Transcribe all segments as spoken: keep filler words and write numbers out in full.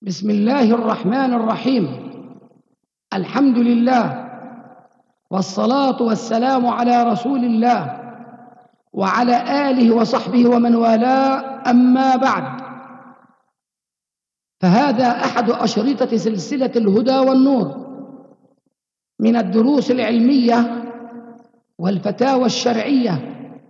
بسم الله الرحمن الرحيم. الحمد لله والصلاة والسلام على رسول الله وعلى آله وصحبه ومن والاه، أما بعد، فهذا أحد أشرطة سلسلة الهدى والنور من الدروس العلمية والفتاوى الشرعية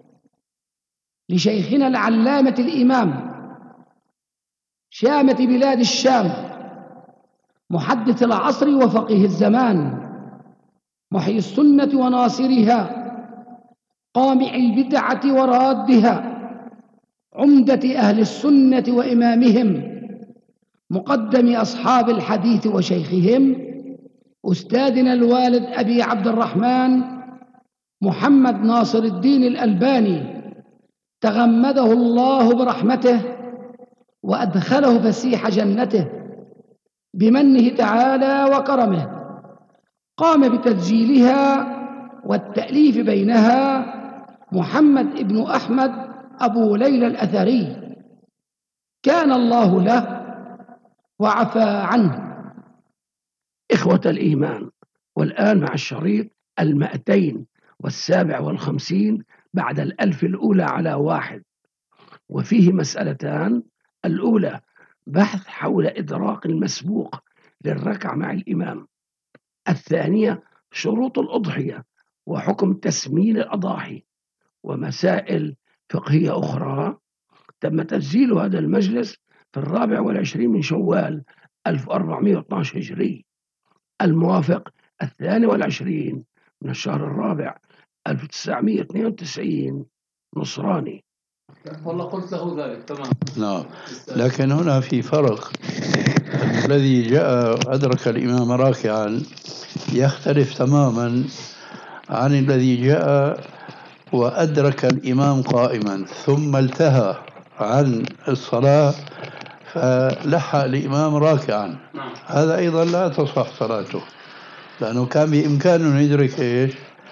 لشيخنا العلامة الإمام شامة بلاد الشام، محدث العصر وفقيه الزمان، محيي السنة وناصرها، قامع البدعة ورادها، عمدة أهل السنة وإمامهم، مقدم أصحاب الحديث وشيخهم، أستاذنا الوالد أبي عبد الرحمن محمد ناصر الدين الألباني، تغمده الله برحمته وأدخله فسيح جنته بمنه تعالى وكرمه. قام بتسجيلها والتأليف بينها محمد ابن أحمد أبو ليلى الأثري، كان الله له وعفى عنه. إخوة الإيمان، والآن مع الشريط المائتين والسابع والخمسين بعد الألف الأولى على واحد، وفيه مسألتان: الأولى بحث حول إدراك المسبوق للركعة مع الإمام، الثانية شروط الأضحية وحكم تسمين الأضاحي، ومسائل فقهية أخرى. تم تسجيل هذا المجلس في الرابع والعشرين من شوال ألف وأربعمائة واثني عشر هجري، الموافق الثاني والعشرين من الشهر الرابع ألف وتسعمائة واثنين وتسعين نصراني. والله قلت له ذلك تمام. نعم، لكن هنا في فرق. الذي جاء أدرك الإمام راكعا يختلف تماما عن الذي جاء وأدرك الإمام قائما ثم التهى عن الصلاة فلحق الإمام راكعا. هذا أيضا لا تصح صلاته، لأنه كان بإمكانه يدرك إيش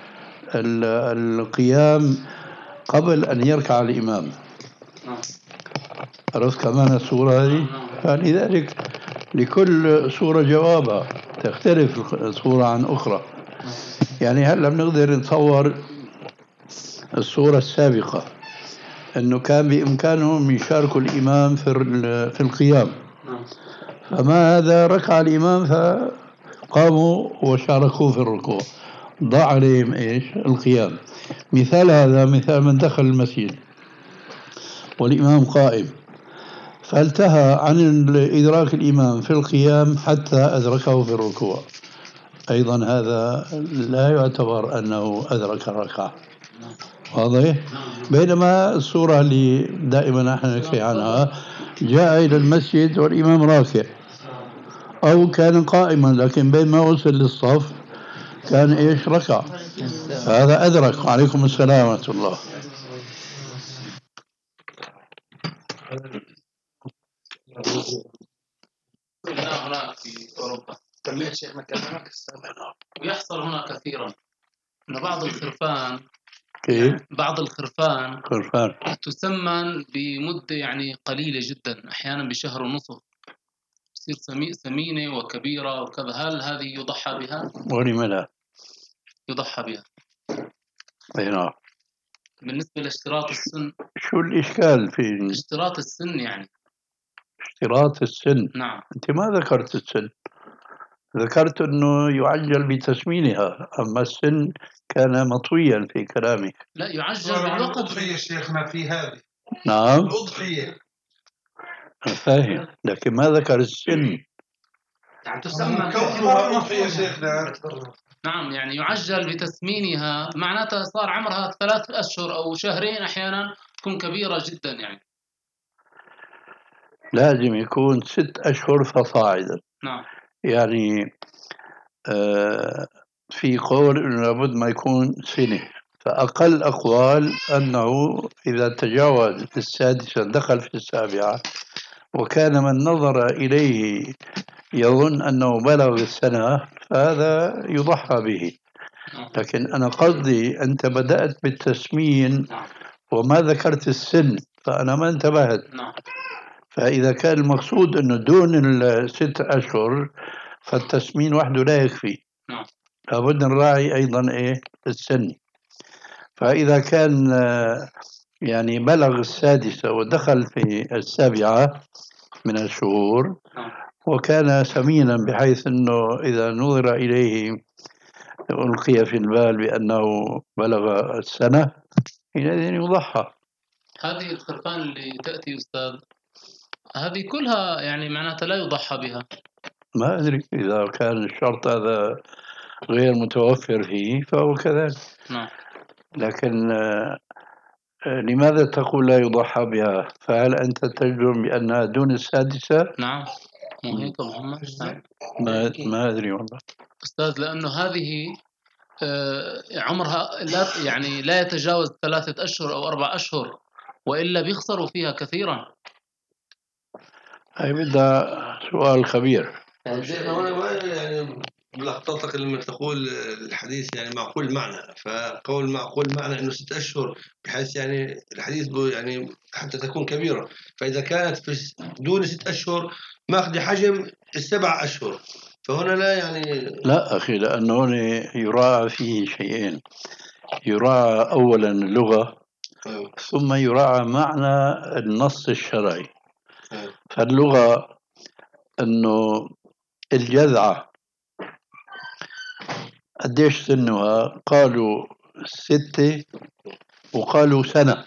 القيام قبل أن يركع الإمام. عرفت كمان الصورة هذه؟ فلذلك لكل صورة جوابها، تختلف صورة عن أخرى. يعني هلأ بنقدر نتصور الصورة السابقة أنه كان بإمكانهم يشاركوا الإمام في في القيام، فما هذا ركع الإمام فقاموا وشاركوه في الركوع، ضاع عليهم إيش القيام. مثال هذا مثال من دخل المسجد والإمام قائم فالتهى عن إدراك الإمام في القيام حتى أدركه في الركوع، أيضا هذا لا يعتبر أنه أدرك الركعة. واضح؟ بينما الصورة اللي دائما نحن نحكي عنها جاء إلى المسجد والإمام راكع أو كان قائما، لكن بين ما وصل للصف كان إيش ركع، هذا أدرك. وعليكم السلام ورحمة الله. هنا في أوروبا ويحصل هنا كثيرا أن بعض الخرفان كيف؟ بعض الخرفان خرفان تسمن بمدة يعني قليلة جدا، أحيانا بشهر ونصف تصير سمينة وكبيرة وكذا. هل هذه يضحى بها؟ ولم لا يضحى بها. أي نعم. بالنسبة لاشتراط السن، شو الإشكال في اشتراط السن؟ يعني اشتراط السن. نعم. أنت ما ذكرت السن، ذكرت أنه يعجل بتسمينها، أما السن كان مطويا في كلامك. لا، يعجل بالوقت. الأضحية شيخنا في هذه. نعم الأضحية فاهم، لكن ما ذكر السن. يعني تسمى كونها الأضحية شيخنا. نعم، يعني يعجل بتسمينها، معناتها صار عمرها ثلاث أشهر أو شهرين، أحيانا تكون كبيرة جدا. يعني لازم يكون ست أشهر فصاعدا. نعم. يعني آه في قول أنه لابد ما يكون سنة، فأقل أقوال أنه إذا تجاوز السادسة دخل في السابعة، وكان من نظر إليه يظن أنه بلغ السنة فهذا يضحى به. لكن أنا قصدي أنت بدأت بالتسمين وما ذكرت السن، فأنا ما انتبهت. فإذا كان المقصود أنه دون الست أشهر فالتسمين وحده لا يكفي. نعم. لابد نراعي أيضا إيه السن. فإذا كان يعني بلغ السادسة ودخل في السابعة من الشهور وكان سمينا بحيث أنه إذا نظر إليه ألقي في البال بأنه بلغ السنة حينئذ يضحى. هذه الخرفان اللي تأتي أستاذ هذه كلها يعني معناتها لا يضحى بها. ما أدري إذا كان الشرط هذا غير متوفر فيه فهو كذلك. نعم. لكن لماذا تقول لا يضحى بها؟ فهل أنت تجزم بأنها دون السادسة؟ نعم مو هيك محمد؟ ما ما أدري والله أستاذ، لأنه هذه عمرها لا يعني لا يتجاوز ثلاثة أشهر أو أربع أشهر، وإلا بيخسروا فيها كثيرا. هي بدها سؤال خبير. يعني يعني ملخصتك لما تقول الحديث يعني معقول معنى، فقول معقول معنى انه ست اشهر بحيث يعني الحديث يعني حتى تكون كبيره، فاذا كانت في دون ست اشهر ماخذ حجم السبع اشهر، فهنا لا يعني لا أخي، لأنه هنا يراعى فيه شيئين. يراعى أولا اللغة، ثم يراعى معنى النص الشرعي. فاللغة أنه الجذعة قديش سنها؟ قالوا ستة وقالوا سنة.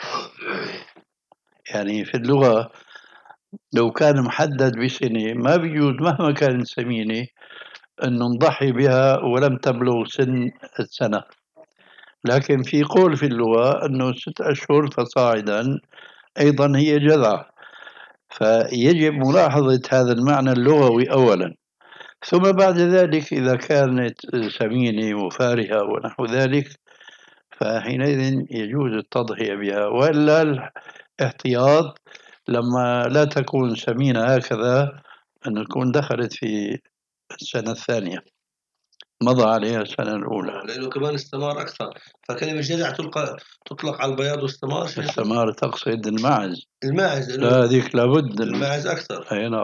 يعني في اللغة لو كان محدد بسنة ما بيجوز مهما كانت سمينة أنه نضحي بها ولم تبلغ سن السنة. لكن في قول في اللغة أنه ست أشهر فصاعدا أيضا هي جذعة، فيجب ملاحظة هذا المعنى اللغوي أولا، ثم بعد ذلك إذا كانت سمينة وفارهة ونحو ذلك فحينئذ يجوز التضحية بها. وإلا الاحتياط لما لا تكون سمينة هكذا أن تكون دخلت في السنة الثانية مضى عليها السنة الأولى، لأنه كمان استمار أكثر. فكلمة جذع تطلق تطلق على البياض واستمار. استمار تقصد الماعز. الماعز لا هذيك لابد الماعز أكثر. أي نعم.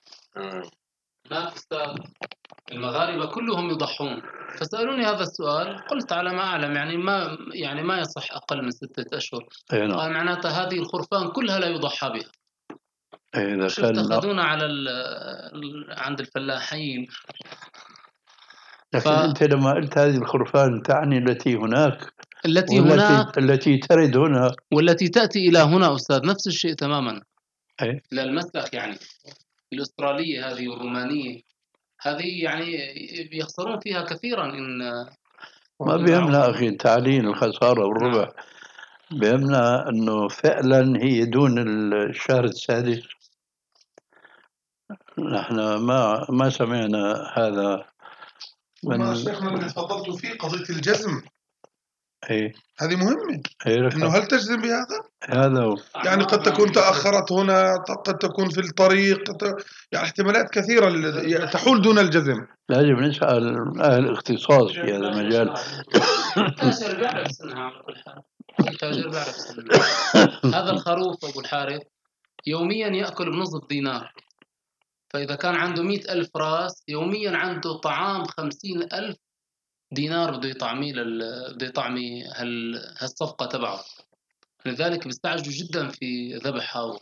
لا أستاذ، المغاربة كلهم يضحون، فسألوني هذا السؤال قلت على ما أعلم يعني ما يعني ما يصح أقل من ستة أشهر. أي نعم. قال معناتها هذه الخرفان كلها لا يضحى بها. إذا شفت كان أخذونا على عند الفلاحين. لكن ف... أنت لما قلت هذه الخرفان تعني التي هناك التي والتي هناك التي ترد هنا والتي تأتي إلى هنا أستاذ نفس الشيء تماما. أي؟ للمسلخ يعني الأسترالية هذه والرومانية هذه يعني بيخسرون فيها كثيرا. إن ما بيهمنا أخي تعليل الخسارة والربح. نعم. بيهمنا أنه فعلا هي دون الشهر السادس. نحن ما ما سمعنا هذا من ما شيخنا اللي تفضلتوا فيه قضية الجزم. ايه هذه مهمة. إيه انه هل تجزم بهذا؟ هذا هو. يعني قد تكون تأخرت هنا، قد تكون في الطريق، يعني احتمالات كثيرة تحول دون الجزم. لازم نسأل أهل الاختصاص في هذا المجال. التاجر بيعرف سنها على كل حال. التاجر بيعرف سنها. هذا الخروف أبو الحارث يوميا يأكل بنصف دينار، فإذا كان عنده مئة ألف راس يوميا عنده طعام خمسين ألف دينار بده يطعميه لل بده يطعمي هال هالصفقة تبعه. لذلك بيستعجلوا جدا في ذبح هاو.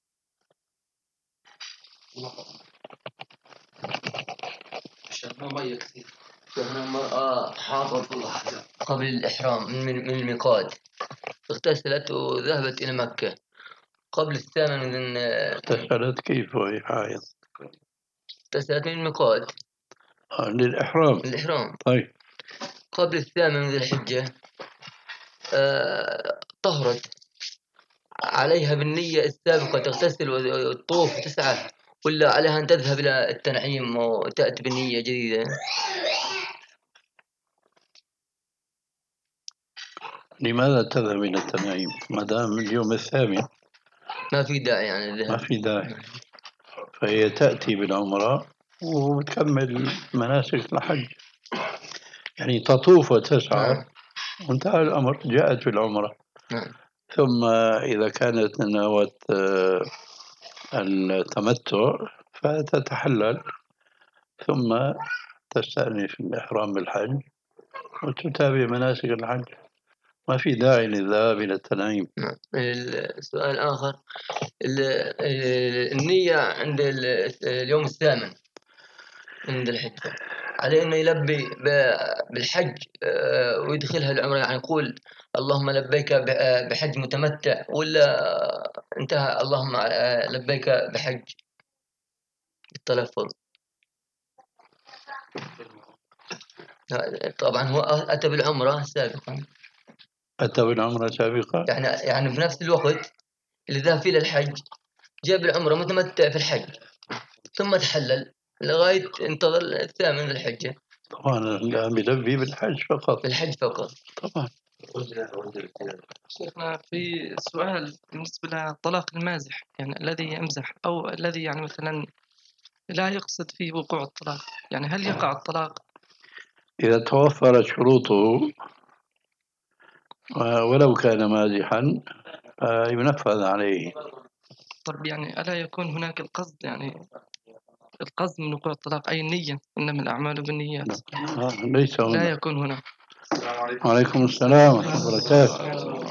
عشان ما مية كثير. فهنا المرأة حاضت قبل الإحرام من من الميقات، اغتسلت وذهبت إلى مكة قبل الثامن من اغتسلت كيف وهي حائض؟ اغتسلت من الميقات آه للإحرام. الإحرام. طيب. قبل الثامن من ذي الحجة آه طهرت عليها بالنية السابقة تغتسل وتطوف وتسعى، ولا عليها أن تذهب إلى التنعيم وتأتي بنية جديدة؟ لماذا تذهب إلى التنعيم ما دام اليوم الثامن؟ ما في داعي يعني الذهاب. ما في داعي. فهي تأتي بالعمرة وتكمل مناسك الحج، يعني تطوف وتسعى. نعم. وانتهى الأمر، جاءت بالعمرة. نعم. ثم إذا كانت نوت التمتع فتتحلل ثم تستأنف الإحرام بالحج وتتابع مناسك الحج. ما في داعي للذهاب إلى التنعيم. نعم. السؤال الآخر، ال- ال- النية عند ال- اليوم الثامن من ذي الحجة، عليه إنه يلبي ب- بالحج آه، ويدخلها العمرة، يعني يقول اللهم لبيك ب- آه، بحج متمتع، ولا انتهى اللهم آه، لبيك بحج التلفظ؟ لا، طبعا هو أتى بالعمرة سابقا، أتى بالعمرة سابقا. يعني يعني في نفس الوقت اللي ذهب فيه للحج جاب العمرة متمتع في الحج ثم تحلل لغاية انتظر الثامن ذي الحجة. طبعا لا بيلبي بالحج فقط. بالحج فقط. طبعا. شيخنا في سؤال بالنسبة لطلاق المازح، يعني الذي يمزح أو الذي يعني مثلا لا يقصد فيه وقوع الطلاق، يعني هل يقع الطلاق؟ إذا توفرت شروطه ولو كان مازحا ينفذ عليه. طب يعني ألا يكون هناك القصد، يعني القصد من وقوع الطلاق أي النية، إنما الأعمال بالنيات، آه، ليس لا هنا. يكون هناك. وعليكم السلام ورحمة الله وبركاته.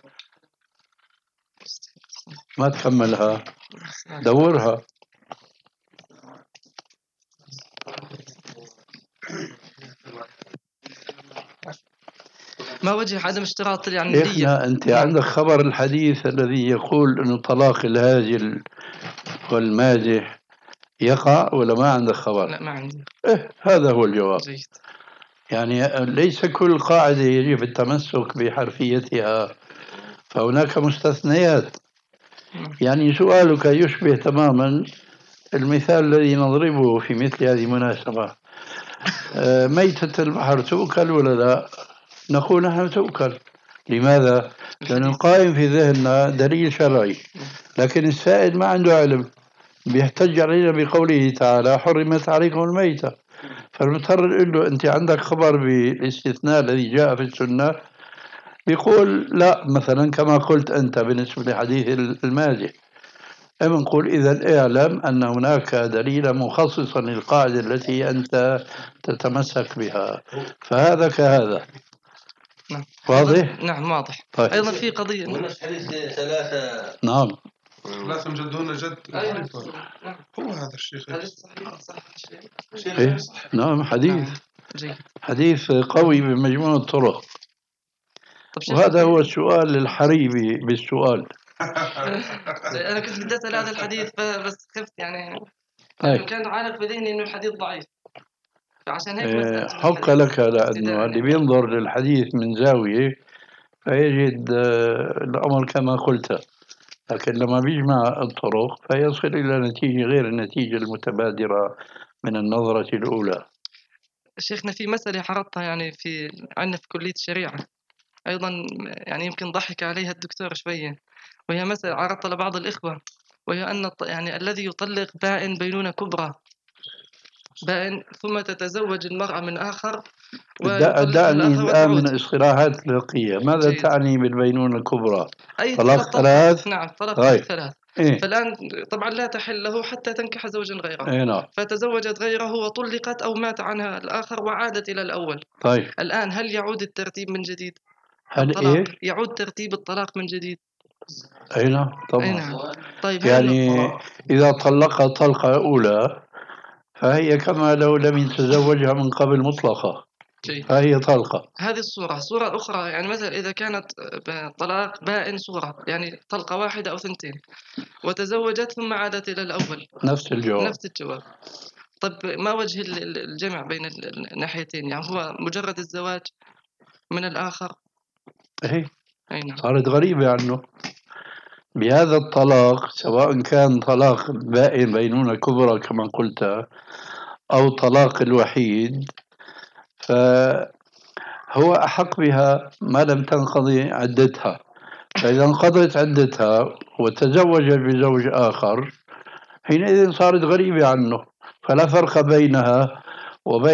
ما تكملها، دورها. ما وجه عدم اشتراط يعني النية؟ شيخنا أنت عندك خبر الحديث الذي يقول أنه طلاق الهازل والمازح يقع ولا ما عندك خبر؟ لا ما عندي. إيه هذا هو الجواب. جيد. يعني ليس كل قاعدة يجب التمسك بحرفيتها، فهناك مستثنيات. يعني سؤالك يشبه تماما المثال الذي نضربه في مثل هذه المناسبة. ميتة البحر تؤكل ولا لا؟ نقول نحن تؤكل. لماذا؟ لأن القائم في ذهننا دليل شرعي، لكن السائل ما عنده علم، بيحتج علينا بقوله تعالى حرمت عليكم الميتة، فالمضطر نقول له أنت عندك خبر بالاستثناء الذي جاء في السنة؟ بيقول لا، مثلا كما قلت أنت بالنسبة لحديث المازح. نقول إذا اعلم أن هناك دليلا مخصصا للقاعدة التي أنت تتمسك بها، فهذا كهذا. نعم. واضح؟ نعم واضح. طيب. أيضا في قضية. ونفس حديث ثلاثة. نعم. ثلاثة جدون جد. أيوة. هو هذا الشيخ. حديث صحيح صح شيخ إيه؟ صح. نعم حديث. نعم. جيد. حديث قوي بمجموع الطرق. وهذا هو السؤال الحريبي بالسؤال. أنا كنت بدي أسأل هذا الحديث بس خفت يعني طيب. كان عارف بذهني إنه الحديث ضعيف، فعشان هيك إيه حق لك، لأنه اللي بينظر للحديث من زاوية فيجد الأمر كما قلت، لكن لما بيجمع الطرق فيصل إلى نتيجة غير النتيجة المتبادرة من النظرة الأولى. شيخنا في مسألة عرضتها يعني في عندنا في كلية الشريعة أيضا، يعني يمكن ضحك عليها الدكتور شوية، وهي مسألة عرضتها لبعض الإخوة، وهي أن يعني الذي يطلق بائن بينونة كبرى، بائن ثم تتزوج المرأة من آخر دعني الآن من اصطلاحات الفقهية، ماذا جيد. تعني بالبينونة الكبرى؟ أي طلاق ثلاث؟ نعم طلاق طيب. ثلاث. إيه؟ فالآن طبعا لا تحل له حتى تنكح زوجا غيره. إيه نعم. فتزوجت غيره وطلقت أو مات عنها الآخر وعادت إلى الأول. طيب. الآن هل يعود الترتيب من جديد؟ هل الطلاق. إيه؟ يعود ترتيب الطلاق من جديد. أي نعم طبعا. أي نعم. طيب يعني إذا طلق طلقة أولى فهي كما لو لم يتزوجها من قبل مطلقة، جيد. فهي طلقة. هذه الصورة. صورة أخرى يعني مثلا إذا كانت طلاق بائن صورة، يعني طلقة واحدة أو ثنتين، وتزوجت ثم عادت إلى الأول، نفس الجواب. نفس الجواب. طب ما وجه الجمع بين الناحيتين؟ يعني هو مجرد الزواج من الآخر. إيه أي نعم. صارت غريبة عنه. بهذا الطلاق سواء كان طلاق بائن بينونة كبرى كما قلت أو طلاق الوحيد، فهو أحق بها ما لم تنقضي عدتها. فإذا انقضت عدتها وتزوج بزوج آخر حينئذ صارت غريبة عنه، فلا فرق بينها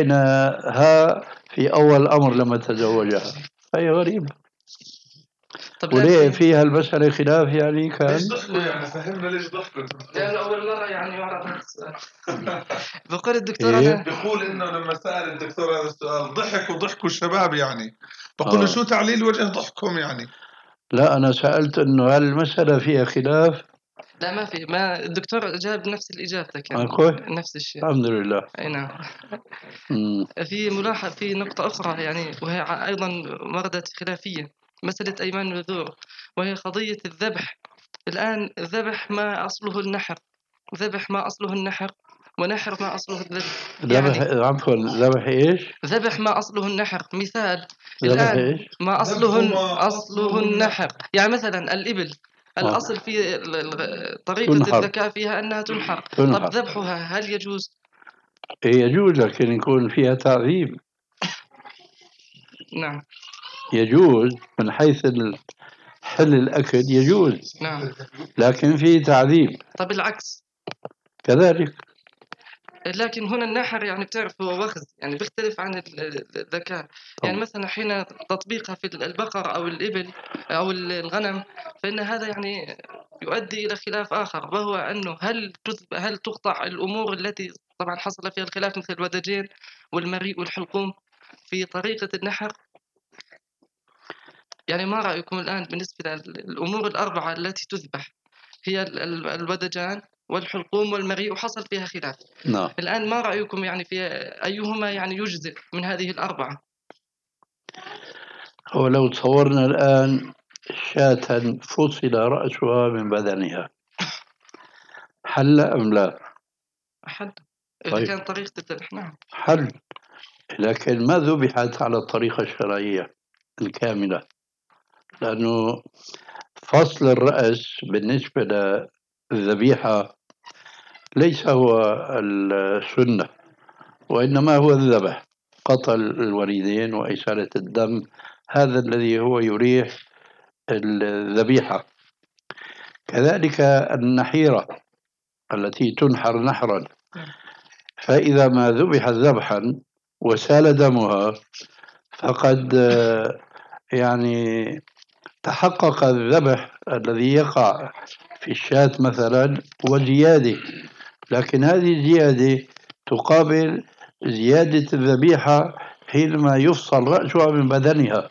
وبينها في أول الأمر لما تزوجها، فهي غريبة. طب وليه لكن فيها المسألة خلاف يعني كان؟ ليش ضحكوا يعني؟ فهمنا ليش ضحكوا. لأنه أول مرة يعني يعرض هذا السؤال. بقول الدكتور إيه؟ أنا بيقول انه لما سأل الدكتور هذا السؤال ضحك وضحكوا الشباب يعني. بقول له آه. شو تعليل وجه ضحكهم يعني؟ لا أنا سألت إنه هل المسألة فيها خلاف؟ لا ما في، ما الدكتور جاب نفس الإجابتك يعني أقول نفس الشيء. الحمد لله. أي نعم. مم. في ملاحظ في نقطة أخرى يعني، وهي ع- أيضا وردت خلافية، مسألة أيمان النذور، وهي قضية الذبح. الآن الذبح ما أصله النحر، ذبح ما أصله النحر، ونحر ما أصله الذبح. ذبح يعني عفوا ذبح إيش؟ ذبح ما أصله النحر، مثال ذبح الآن إيش؟ ما أصله ذبح ما أصله النحر، يعني مثلا الإبل آه. الأصل في ال- ال- طريقة تنحر. الذكاء فيها أنها تنحر. طب تنحر ذبحها هل يجوز؟ إيه يجوز، لكن يكون فيها تعذيب. نعم يجوز من حيث ال- حل الأكل يجوز، نعم. لكن فيه تعذيب طب العكس، كذلك. لكن هنا النحر يعني بتعرف هو وخز، يعني بيختلف عن ال- ال- الذكاء. يعني طبعا. مثلا حين تطبيقها في البقر أو الإبل أو الغنم، فإن هذا يعني يؤدي إلى خلاف آخر، وهو أنه هل تذب- هل تقطع الأمور التي طبعا حصل فيها الخلاف مثل الودجين والمريء والحلقوم في طريقة النحر. يعني ما رأيكم الآن بالنسبة للأمور الأربعة التي تذبح، هي ال- ال- الودجان والحلقوم والمريء، وحصل فيها خلاف. نعم. الآن ما رأيكم يعني في أيهما يعني يجزئ من هذه الأربعة؟ هو لو تصورنا الآن شاة فصل رأسها من بدنها، حل أم لا؟ أحد إذا طيب. كان طريقة الذبح نعم. حل، لكن ما ذبحت على الطريقة الشرعية الكاملة، لأنه فصل الرأس بالنسبة للذبيحة ليس هو السنة، وإنما هو الذبح، قطع الوريدين وإسالة الدم، هذا الذي هو يريح الذبيحة. كذلك النحيرة التي تنحر نحرا، فإذا ما ذبح ذبحا وسال دمها فقد آه، يعني تحقق الذبح الذي يقع في الشاة مثلا وزيادة، لكن هذه الزيادة تقابل زيادة الذبيحة حينما يفصل رأسها من بدنها.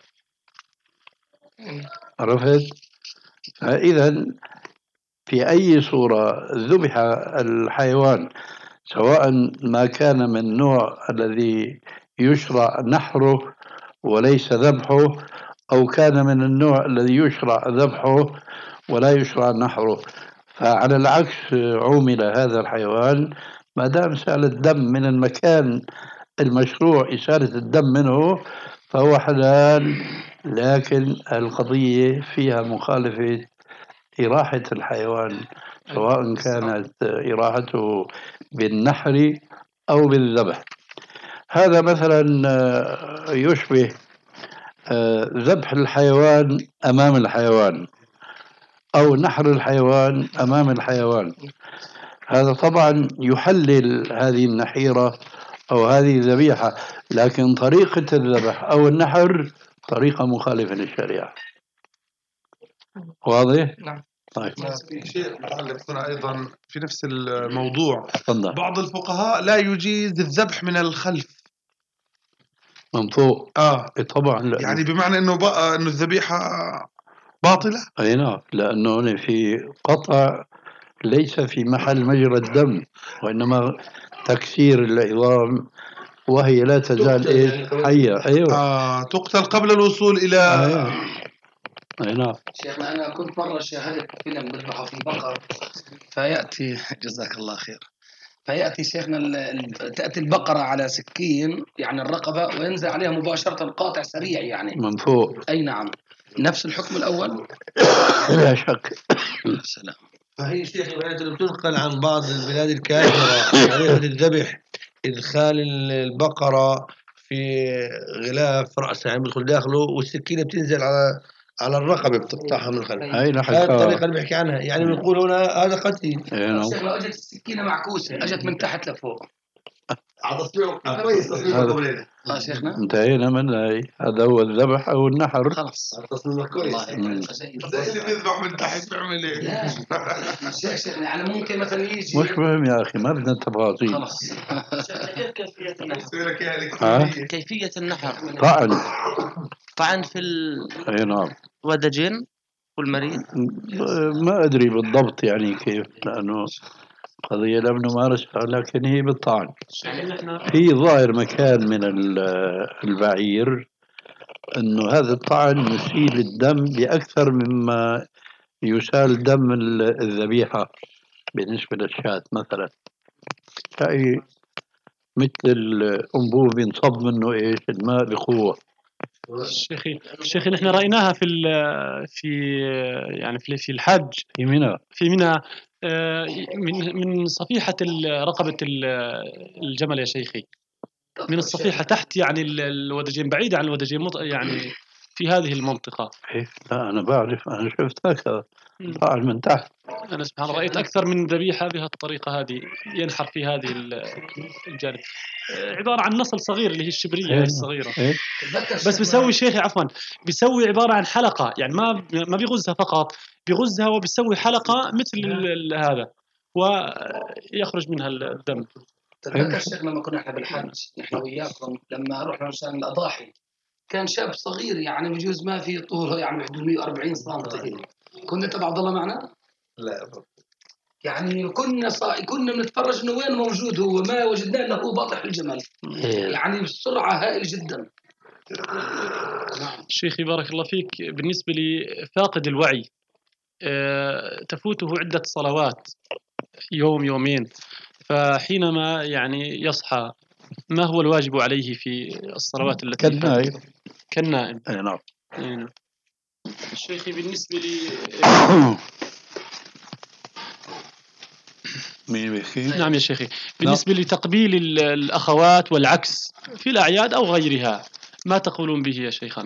عرفت؟ فإذا في أي صورة ذبح الحيوان، سواء ما كان من النوع الذي يشرع نحره وليس ذبحه، أو كان من النوع الذي يشرع ذبحه ولا يشرع نحره، فعلى العكس عُمل هذا الحيوان ما دام سال الدم من المكان المشروع إسالة الدم منه فهو حلال. لكن القضية فيها مخالفة إراحة الحيوان، سواء كانت إراحته بالنحر أو بالذبح. هذا مثلا يشبه ذبح الحيوان أمام الحيوان أو نحر الحيوان أمام الحيوان. هذا طبعا يحلل هذه النحيرة أو هذه الذبيحة، لكن طريقة الذبح أو النحر طريقة مخالفة للشريعة. واضح؟ نعم. طيب. في شيء متعلق هنا أيضا في نفس الموضوع. تفضل. بعض الفقهاء لا يجيز الذبح من الخلف من فوق. آه طبعا لأنه يعني بمعنى إنه بقى إنه الذبيحة باطلة. أي نعم، لأنه هنا في قطع ليس في محل مجرى الدم، وإنما تكسير العظام وهي لا تزال إيه حية. أيوة. آه تقتل قبل الوصول إلى أيوة. أي نعم. شيخنا أنا كنت مرة شاهدت فيلم بيذبحوا فيه بقر، فيأتي جزاك الله خير، فيأتي شيخنا ال- ال- تأتي البقرة على سكين يعني الرقبة وينزل عليها مباشرة قاطع سريع يعني. من فوق. أي نعم، نفس الحكم الأول. لا شك. السلام. فهي شيخ الروايات اللي بتنقل عن بعض البلاد الكافرة طريقة الذبح إدخال البقرة في غلاف رأسها، يعني بيدخل داخله والسكينة بتنزل على على الرقبة بتقطعها من الخلف. هاي هذه لحقها. الطريقة اللي بحكي عنها، يعني بنقول هنا هذا قتل. أي نعم. شيخنا أجت السكينة معكوسة، أجت من تحت لفوق. على تصميم كويس تصميم هذا- قبلنا اه شيخنا انتهينا منها هي. هذا هو الذبح أو النحر. خلاص تصميم كويس والله مم. جيد. زي اللي بيذبح من تحت بيعمل ايه؟ لا شيخ شيخنا يعني ممكن مثلا يجي مش مهم يا أخي، ما بدنا تفاصيل. خلاص كيف كيفية النحر؟ يصير لك اياها ها؟ الكترونية. كيفية النحر طعن. طعن في أي نعم. الودجين والمريض. ما أدري بالضبط يعني كيف، لأنه قضية لم نمارسها، لكن هي بالطعن. في ظاهر مكان من ال- البعير أنه هذا الطعن يسيل الدم بأكثر مما يسال دم ال- الذبيحة بالنسبة للشاة مثلا. هاي مثل الأنبوب ينصب منه إيش الماء بقوة. شيخي شيخي نحن رأيناها في ال- في يعني في في الحج في منى. في منى، آه، من من صفيحة ال- رقبة ال- الجمل يا شيخي، من الصفيحة تحت يعني ال- الودجين، بعيدة عن الودجين مط- يعني في هذه المنطقة. إيه لا أنا بعرف، أنا شفت هكذا مم. طعن من تحت. أنا سبحان الله رأيت أكثر من ذبيحة بهالطريقة هذه، ينحر في هذه ال- الجانب، آه، عبارة عن نصل صغير اللي هي الشبرية إيه. الصغيرة. إيه. بس بيسوي شيخي عفوا، بيسوي عبارة عن حلقة، يعني ما ما بيغزها فقط، بيغزها وبيسوي حلقة مثل ال- ال- هذا، ويخرج منها الدم. تتذكر شيخنا لما كنا احنا بالحج احنا وياكم لما رحنا عشان الاضاحي، كان شاب صغير يعني بجوز ما في طوله يعني حدود مئة وأربعين سم. كنت انت عبد الله معنا؟ لا يعني كنا صا... كنا بنتفرج انه وين موجود هو، ما وجدنا الا هو باطح الجمل يعني بسرعه هائل جدا. شيخي بارك الله فيك، بالنسبة لي فاقد الوعي، آه، تفوته عدة صلوات يوم يومين، فحينما يعني يصحى ما هو الواجب عليه في الصلوات التي كالنائم. فاتته؟ كالنائم. أي نعم. أي نعم. شيخي بالنسبة لي مين بيحكي؟ نعم يا شيخي، بالنسبة لتقبيل ال- الأخوات والعكس في الأعياد أو غيرها، ما تقولون به يا شيخنا؟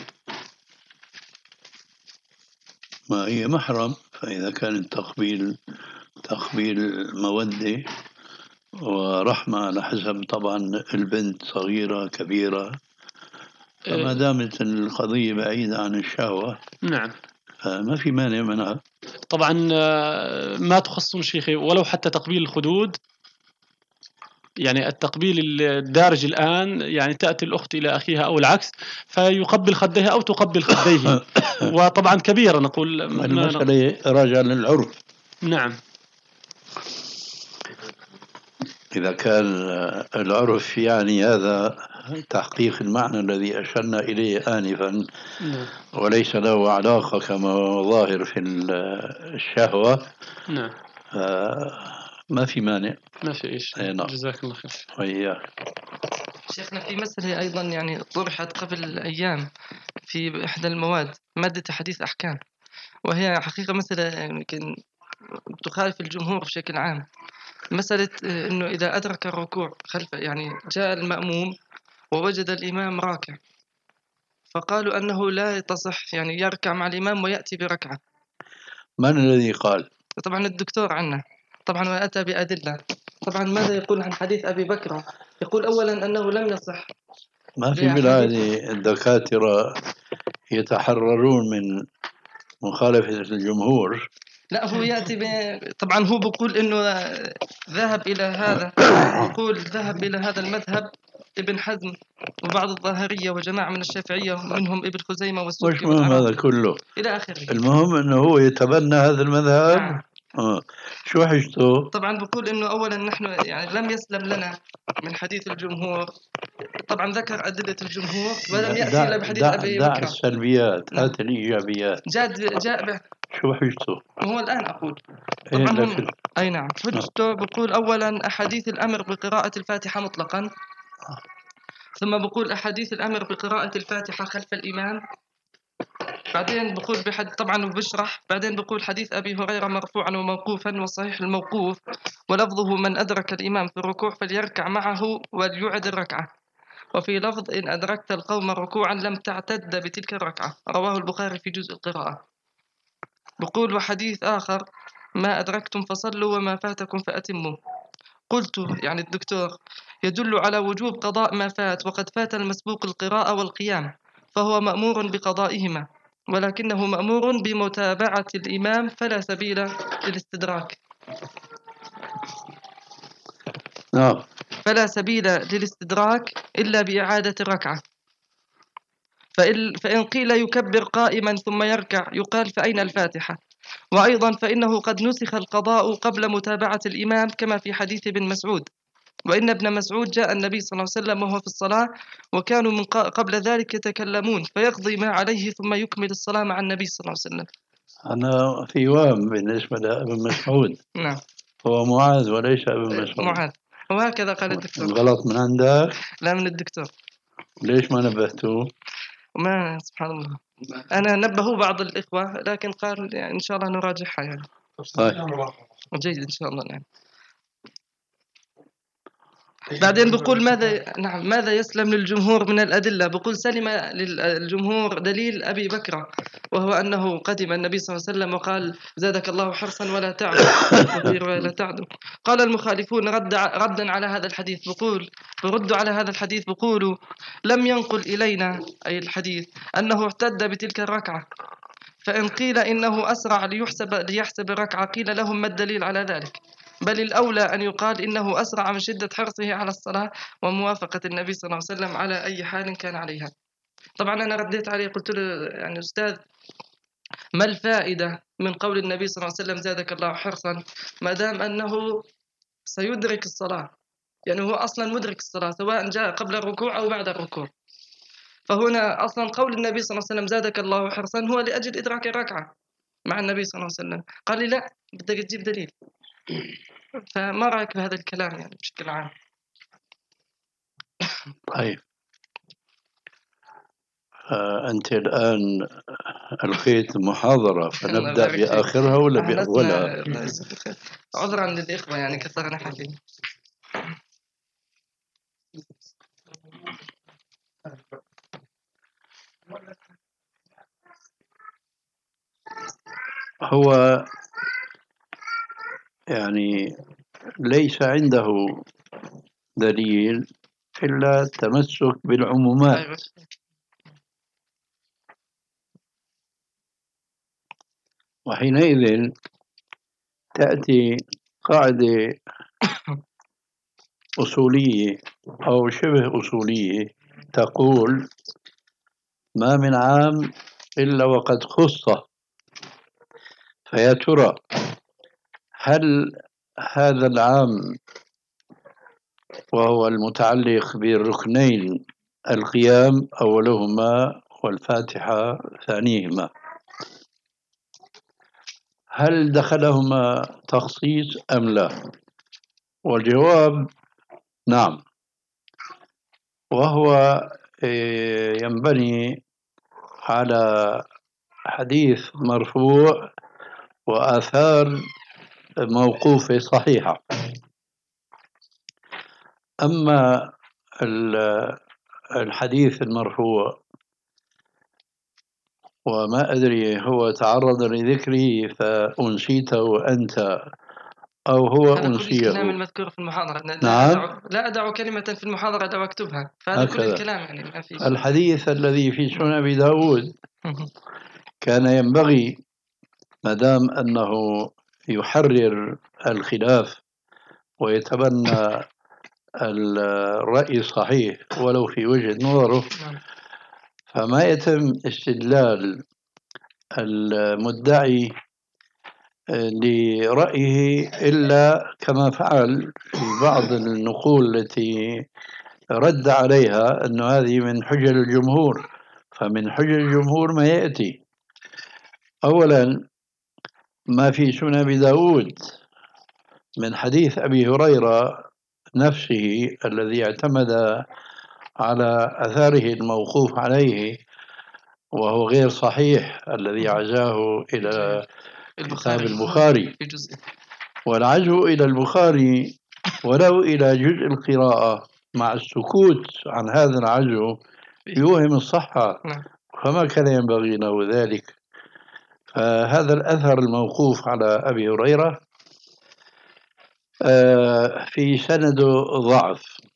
ما هي محرم، فإذا كان التقبيل تقبيل مودة ورحمة على حسب طبعا البنت صغيرة كبيرة، فما آه، دامت القضية بعيدة عن الشهوة نعم فما في مانع منها. طبعا، آه، ما تخصون شيخي ولو حتى تقبيل الخدود، يعني التقبيل الدارج الآن، يعني تأتي الأخت إلى أخيها أو العكس فيقبل خديها أو تقبل خديه، وطبعا كبيرة نقول ما نقول. المسألة راجعة للعرف. نعم. إذا كان العرف يعني هذا تحقيق المعنى الذي أشرنا إليه آنفا نعم. وليس له علاقة كما هو ظاهر في الشهوة، نعم ما في مانع. ما في إيش. أي نعم. جزاك الله خير. وإياك. شيخنا في مسألة أيضا يعني طرحت قبل أيام في إحدى المواد، مادة حديث أحكام، وهي حقيقة مسألة يمكن تخالف الجمهور بشكل عام. مسألة آه، إنه إذا أدرك الركوع خلف، يعني جاء المأموم ووجد الإمام راكع، فقالوا أنه لا تصح يعني يركع مع الإمام ويأتي بركعة. من الذي قال؟ طبعا الدكتور عنا طبعا وأتى بأدلة. طبعا ماذا يقول عن حديث أبي بكر؟ يقول أولا أنه لم يصح. ما في بالعادة الدكاترة يتحررون من مخالفة الجمهور. لا هو يأتي ب... طبعا هو بيقول إنه ذهب إلى هذا، يقول ذهب إلى هذا المذهب ابن حزم وبعض الظاهرية وجماعة من الشافعية منهم ابن خزيمة مش والسبكي مهم هذا والعراقي كله، إلى آخره. المهم أنه هو يتبنى هذا المذهب. نعم. آه. شو حجته؟ طبعا بقول إنه أولا نحن يعني لم يسلم لنا من حديث الجمهور، طبعا ذكر أدلة الجمهور ولم يأتي دع, إلا بحديث دع, أبي دع بكر. السلبيات. نعم. هات الإيجابيات. جاء جاء به. شو حجته؟ وهو الآن أقول إيه طبعا هم لكن أي نعم حجته بقول أولا أحاديث الأمر بقراءة الفاتحة مطلقا، ثم بقول أحاديث الأمر بقراءة الفاتحة خلف الإمام، بعدين بقول بحد طبعا وبشرح، بعدين بقول حديث أبي هريرة مرفوعا وموقوفا، والصحيح الموقوف ولفظه من أدرك الإمام في الركوع فليركع معه وليعد الركعة، وفي لفظ إن أدركت القوم ركوعا لم تعتد بتلك الركعة، رواه البخاري في جزء القراءة. بقول وحديث آخر ما أدركتم فصلوا وما فاتكم فأتموا. قلت يعني الدكتور يدل على وجوب قضاء ما فات، وقد فات المسبوق القراءة والقيام، فهو مأمور بقضائهما، ولكنه مأمور بمتابعة الإمام فلا سبيل للاستدراك نعم. فلا سبيل للاستدراك إلا بإعادة الركعة. فإن فإن قيل يكبر قائما ثم يركع يقال فأين الفاتحة؟ وأيضا فإنه قد نسخ القضاء قبل متابعة الإمام كما في حديث ابن مسعود. وإن ابن مسعود جاء النبي صلى الله عليه وسلم وهو في الصلاة، وكانوا من قبل ذلك يتكلمون، فيقضي ما عليه ثم يكمل الصلاة مع النبي صلى الله عليه وسلم. أنا في وهم بالنسبة لابن مسعود. نعم. هو معاذ وليس ابن مسعود. معاذ، وهكذا قال الدكتور. غلط من عندك؟ لا، من الدكتور. ليش ما نبهتوه؟ ما سبحان الله، أنا نبهوا بعض الإخوة لكن قال يعني إن شاء الله نراجعها يعني. طيب. جيد إن شاء الله. نعم. بعدين بقول ماذا نعم ماذا يسلم للجمهور من الأدلة؟ بقول سلم للجمهور دليل أبي بكر، وهو أنه قدم النبي صلى الله عليه وسلم وقال زادك الله حرصا ولا تعد، وفي رواية لا تعد. قال المخالفون رد ردا على هذا الحديث، بقول بردوا على هذا الحديث بقولوا لم ينقل إلينا أي الحديث أنه اعتد بتلك الركعة، فإن قيل إنه أسرع ليحسب ليحسب الركعة قيل لهم ما الدليل على ذلك؟ بل الأولى أن يقال إنه أسرع من شدة حرصه على الصلاة وموافقة النبي صلى الله عليه وسلم على أي حال كان عليها. طبعا أنا رديت عليه قلت له يعني أستاذ ما الفائدة من قول النبي صلى الله عليه وسلم زادك الله حرصا ما دام أنه سيدرك الصلاة، يعني هو أصلا مدرك الصلاة سواء جاء قبل الركوع أو بعد الركوع. فهنا أصلا قول النبي صلى الله عليه وسلم زادك الله حرصا هو لأجل إدراك الركعة مع النبي صلى الله عليه وسلم. قال لي لا بدك تجيب دليل. فما رأيك بهذا الكلام يعني بشكل عام؟ طيب. آه أنت الآن ألقيت محاضرة، فنبدأ بآخرها ولا بأولها؟ عذرا للإخوة يعني كثرنا حكي. هو يعني ليس عنده دليل إلا التمسك بالعمومات. وحينئذ تأتي قاعدة أصولية أو شبه أصولية تقول ما من عام إلا وقد خص. فيا ترى هل هذا العام وهو المتعلق بالركنين القيام أولهما والفاتحة ثانيهما هل دخلهما تخصيص أم لا؟ والجواب نعم، وهو ينبني على حديث مرفوع وآثار موقوفة صحيحة. أما الحديث المرفوع وما أدري هو تعرض لذكره فأنسيته أنت أو هو هذا أنسيه. كل الكلام المذكور في المحاضرة. لا, نعم. أدع لا أدع كلمة في المحاضرة أدع أكتبها، فهذا كل الكلام يعني ما في. الحديث الذي في سنن أبي داود كان ينبغي ما دام أنه يحرر الخلاف ويتبنى الرأي الصحيح ولو في وجهة نظره، فما يتم استدلال المدعي لرأيه إلا كما فعل في بعض النقول التي رد عليها أن هذه من حجج الجمهور. فمن حجج الجمهور ما يأتي أولا ما في سنن أبي داود من حديث أبي هريرة نفسه الذي اعتمد على أثاره الموقوف عليه وهو غير صحيح الذي عزاه إلى كتاب البخاري. والعزو إلى البخاري ولو إلى جزء القراءة مع السكوت عن هذا العزو يوهم الصحة، فما كان ينبغي له ذلك. فهذا الأثر الموقوف على أبي هريرة في سند ضعف،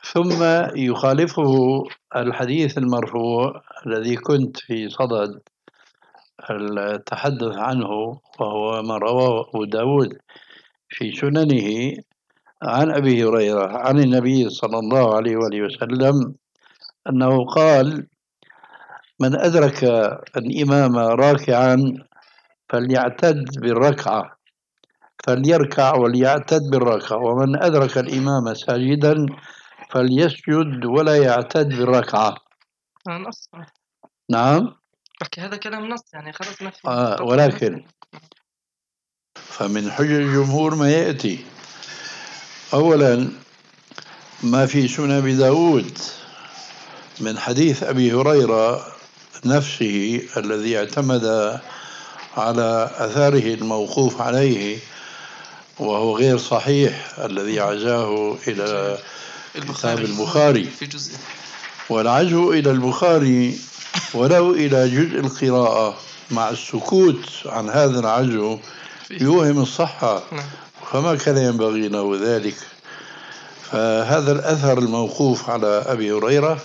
ثم يخالفه الحديث المرفوع الذي كنت في صدد التحدث عنه، وهو ما رواه أبو داود في سننه عن أبي هريرة عن النبي صلى الله عليه وآله وسلم أنه قال: من أدرك الإمام راكعا فليعتد بالركعة فليركع وليعتد بالركعة، ومن أدرك الإمام ساجدا فليسجد ولا يعتد بالركعة. آه، نص. نعم. بحكي هذا كلام نص، يعني خلاص ما في آه تطبيق ولكن مثل. فمن حجج الجمهور ما يأتي: أولا ما في سنن أبي داود من حديث أبي هريرة نفسه الذي اعتمد على أثاره الموقوف عليه، وهو غير صحيح، الذي عزاه إلى كتاب البخاري. في جزء والعزو إلى البخاري ولو إلى جزء القراءة مع السكوت عن هذا العزو يوهم الصحة، نعم. فما كان ينبغي له ذلك. فهذا الأثر الموقوف على أبي هريرة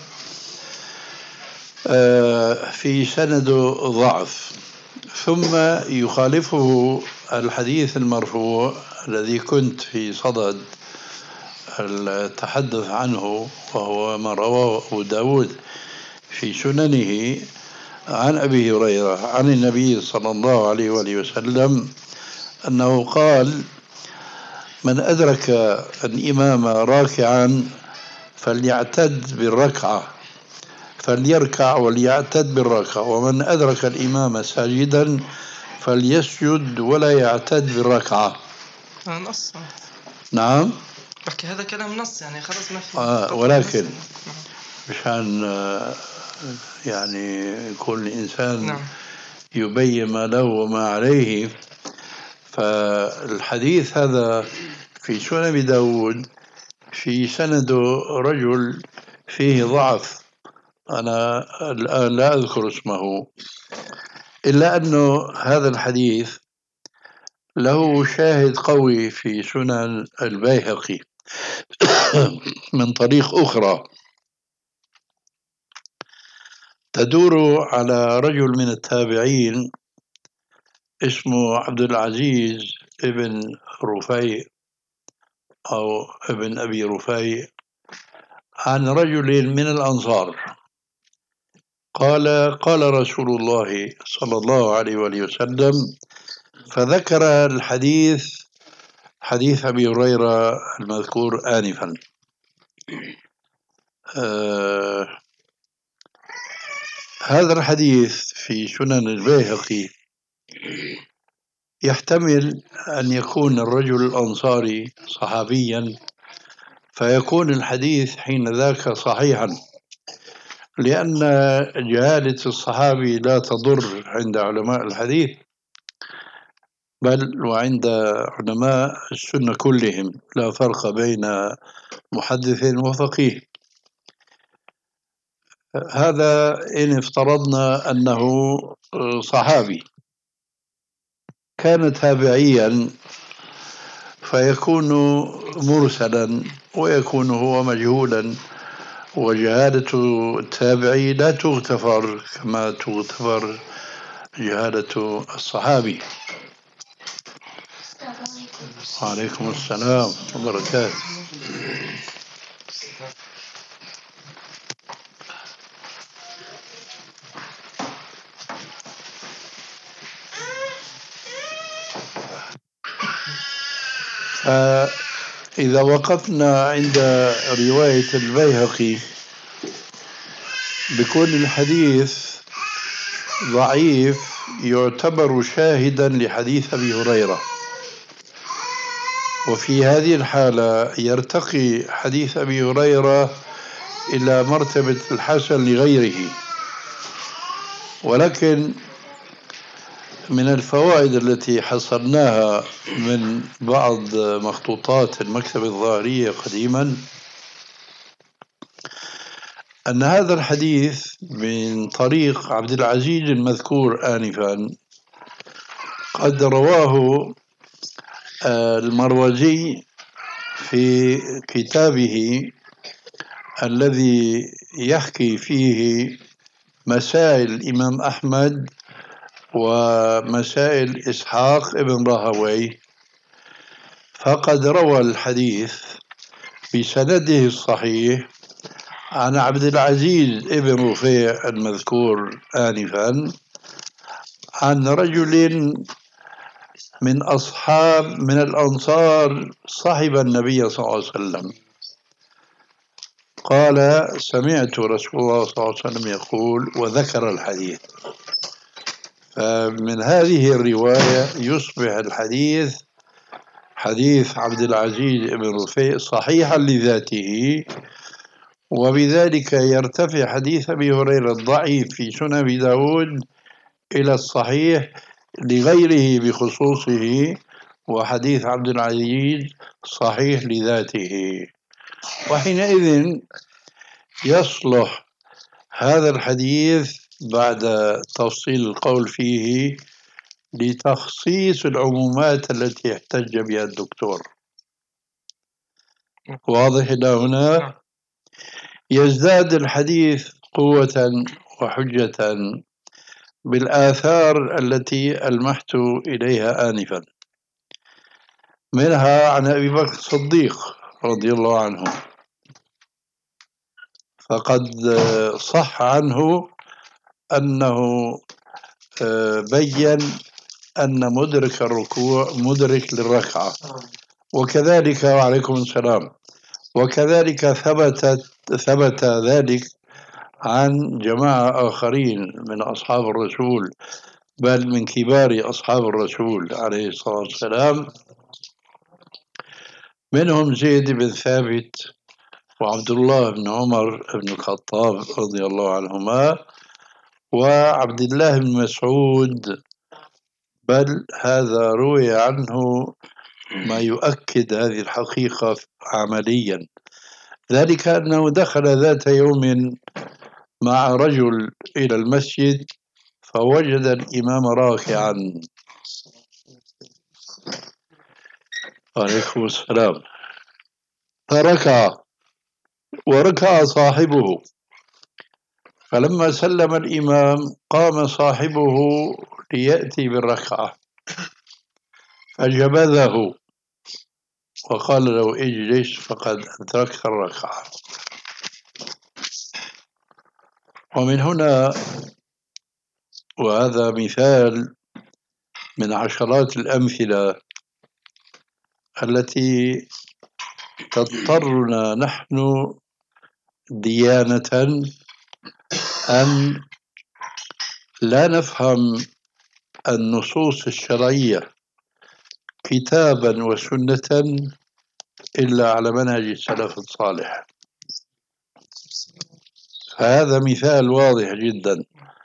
في سند ضعف. ثم يخالفه الحديث المرفوع الذي كنت في صدد التحدث عنه، وهو ما رواه أبو داود في سننه عن أبي هريرة عن النبي صلى الله عليه وآله وسلم أنه قال: من أدرك الإمام راكعا فليعتد بالركعة فليركع وليعتد بالركعة، ومن أدرك الإمام ساجدا فليسجد ولا يعتد بالركعة. آه، نص. نعم. بحكي هذا كلام نص، يعني خلاص ما في آه تطبيق ولكن مثل. مشان آه يعني كل إنسان نعم. يبين ما له وما عليه، فالحديث هذا في سنن أبي داود في سند رجل فيه ضعف، أنا الآن لا أذكر اسمه، إلا أنه هذا الحديث له شاهد قوي في سنن البيهقي من طريق أخرى تدور على رجل من التابعين اسمه عبد العزيز ابن رفيع أو ابن أبي رفيع عن رجل من الأنصار قال: قال رسول الله صلى الله عليه وآله وسلم، فذكر الحديث، حديث أبي هريرة المذكور آنفا. آه هذا الحديث في سنن البيهقي يحتمل أن يكون الرجل الأنصاري صحابيا، فيكون الحديث حين ذاك صحيحا، لأن جهالة الصحابي لا تضر عند علماء الحديث، بل وعند علماء السنة كلهم لا فرق بين محدث وفقيه. هذا إن افترضنا أنه صحابي. كان تابعيا فيكون مرسلا ويكون هو مجهولا، وجهالة التابعي لا تغتفر كما تغتفر جهالة الصحابي. وعليكم السلام وبركاته. فإذا وقفنا عند رواية البيهقي بكون الحديث ضعيف يعتبر شاهدا لحديث أبي هريرة، وفي هذه الحالة يرتقي حديث أبي هريرة إلى مرتبة الحسن لغيره. ولكن من الفوائد التي حصلناها من بعض مخطوطات المكتبة الظاهرية قديما أن هذا الحديث من طريق عبد العزيز المذكور آنفا قد رواه المروزي في كتابه الذي يحكي فيه مسائل الإمام أحمد ومسائل إسحاق ابن راهويه، فقد روى الحديث بسنده الصحيح عن عبد العزيز ابن رفيع المذكور آنفا عن رجل من أصحاب من الأنصار صحب النبي صلى الله عليه وسلم قال: سمعت رسول الله صلى الله عليه وسلم يقول، وذكر الحديث. فمن هذه الرواية يصبح الحديث حديث عبد العزيز بن رفيع صحيحا لذاته، وبذلك يرتفع حديث أبي هريرة الضعيف في سنن أبي داود إلى الصحيح لغيره بخصوصه، وحديث عبد العزيز صحيح لذاته. وحينئذ يصلح هذا الحديث بعد تفصيل القول فيه لتخصيص العمومات التي احتج بها الدكتور. واضح إلى هنا؟ يزداد الحديث قوة وحجة بالآثار التي ألمحت إليها آنفا، منها عن أبي بكر الصديق رضي الله عنه، فقد صح عنه أنه بين أن مدرك الركوع مدرك للركعة، وكذلك وعليكم السلام وكذلك ثبت ثبت ذلك عن جماعة آخرين من أصحاب الرسول، بل من كبار أصحاب الرسول عليه الصلاة والسلام، منهم زيد بن ثابت وعبد الله بن عمر بن الخطاب رضي الله عنهما وعبد الله بن مسعود، بل هذا روي عنه ما يؤكد هذه الحقيقة عمليا، ذلك أنه دخل ذات يوم مع رجل إلى المسجد فوجد الإمام راكعا. عليكم السلام. فركع وركع صاحبه، فلما سلم الإمام قام صاحبه ليأتي بالركعة فجبذه وقال له: اجلس فقد أدركت الركعة. ومن هنا، وهذا مثال من عشرات الأمثلة التي تضطرنا نحن ديانة أن لا نفهم النصوص الشرعية كتابا وسنة إلا على منهج السلف الصالح. هذا مثال واضح جدا،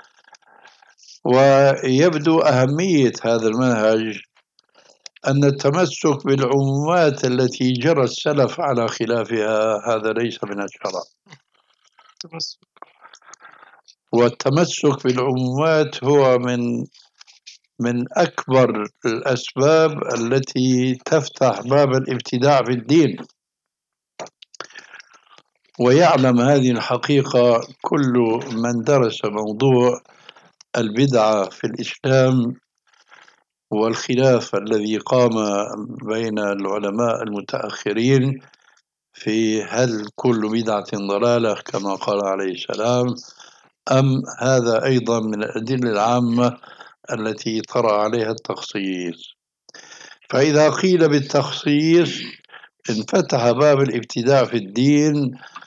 ويبدو أهمية هذا المنهج أن التمسك بالعمومات التي جرى السلف على خلافها هذا ليس من الشرع، والتمسك بالعمومات هو من من أكبر الأسباب التي تفتح باب الابتداع في الدين. ويعلم هذه الحقيقة كل من درس موضوع البدعة في الإسلام والخلاف الذي قام بين العلماء المتأخرين في هل كل بدعة ضلالة كما قال عليه السلام، أم هذا أيضا من الأدلة العامة التي طرأ عليها التخصيص. فإذا قيل بالتخصيص انفتح باب الابتداع في الدين،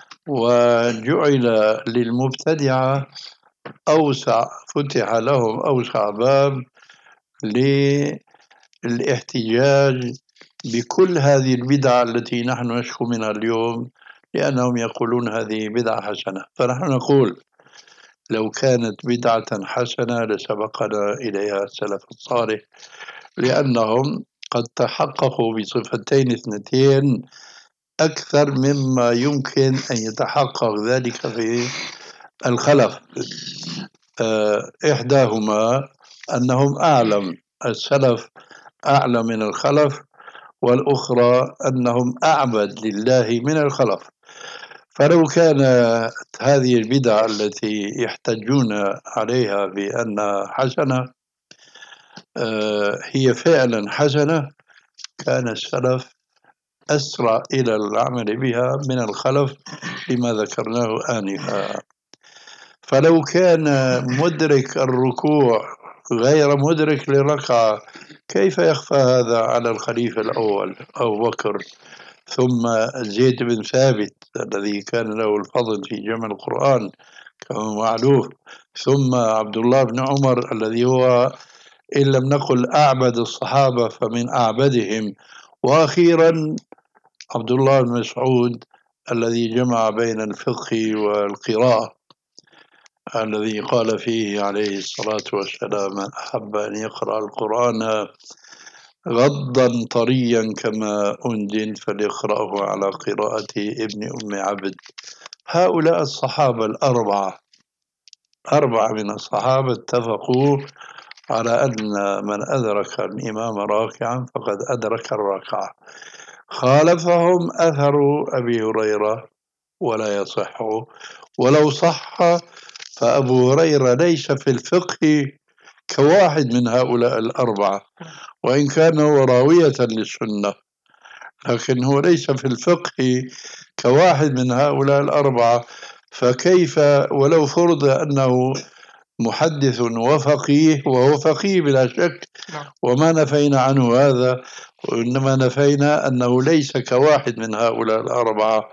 وجعل للمبتدعة أوسع فتح لهم أوسع باب للاحتجاج بكل هذه البدع التي نحن نشكو منها اليوم، لأنهم يقولون هذه بدعة حسنة. فنحن نقول لو كانت بدعة حسنة لسبقنا إليها السلف الصالح، لأنهم قد تحققوا بصفتين اثنتين أكثر مما يمكن أن يتحقق ذلك في الخلف. إحداهما أنهم أعلم، السلف أعلم من الخلف، والأخرى أنهم أعبد لله من الخلف. فلو كانت هذه البدع التي يحتجون عليها بأنها حسنة آه، هي فعلا حسنة، كان السلف أسرع إلى العمل بها من الخلف لما ذكرناه آنفا. فلو كان مدرك الركوع غير مدرك للركعة، كيف يخفى هذا على الخليفة الأول أبو بكر، ثم زيد بن ثابت الذي كان له الفضل في جمع القرآن كما معلوم، ثم عبد الله بن عمر الذي هو إن لم نقل أعبد الصحابة فمن أعبدهم، وأخيرا عبد الله بن مسعود الذي جمع بين الفقه والقراءة، الذي قال فيه عليه الصلاة والسلام: من أحب أن يقرأ القرآن غضا طريا كما أنزل فليقرأه على قراءة ابن أم عبد. هؤلاء الصحابة الأربعة، أربعة من الصحابة اتفقوا على أن من أدرك الإمام راكعا فقد أدرك الركعة. خالفهم أثر أبي هريرة ولا يصح، ولو صح فأبو هريرة ليس في الفقه كواحد من هؤلاء الأربعة، وإن كان هو راوية للسنة، لكن هو ليس في الفقه كواحد من هؤلاء الأربعة. فكيف ولو فرض أنه محدث وفقيه، وهو فقيه بلا شك وما نفينا عنه هذا، وإنما نفينا أنه ليس كواحد من هؤلاء الأربعة،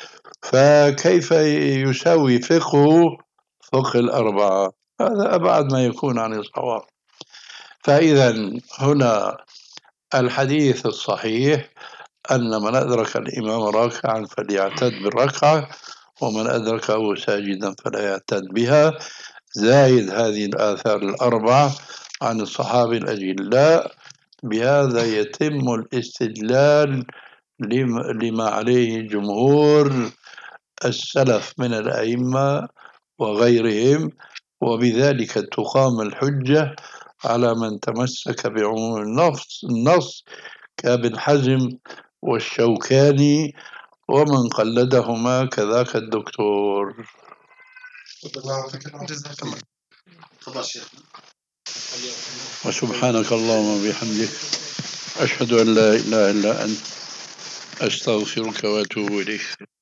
فكيف يساوي فقهه فقه الأربعة؟ هذا أبعد ما يكون عن الصواب. فإذا هنا الحديث الصحيح أن من أدرك الإمام راكعا فليعتد بالركعة، ومن أدركه ساجدا فلا يعتد بها، زايد هذه الآثار الأربعة عن الصحابة الأجلاء. بهذا يتم الاستدلال لما عليه جمهور السلف من الأئمة وغيرهم، وبذلك تقام الحجة على من تمسك بعموم النص النص كابن حزم والشوكاني ومن قلدهما كذاك الدكتور. جزاك الله. تفضل شيخ. وسبحانك اللهم وبحمدك أشهد أن لا إله إلا أنت أستغفرك وأتوب إليك.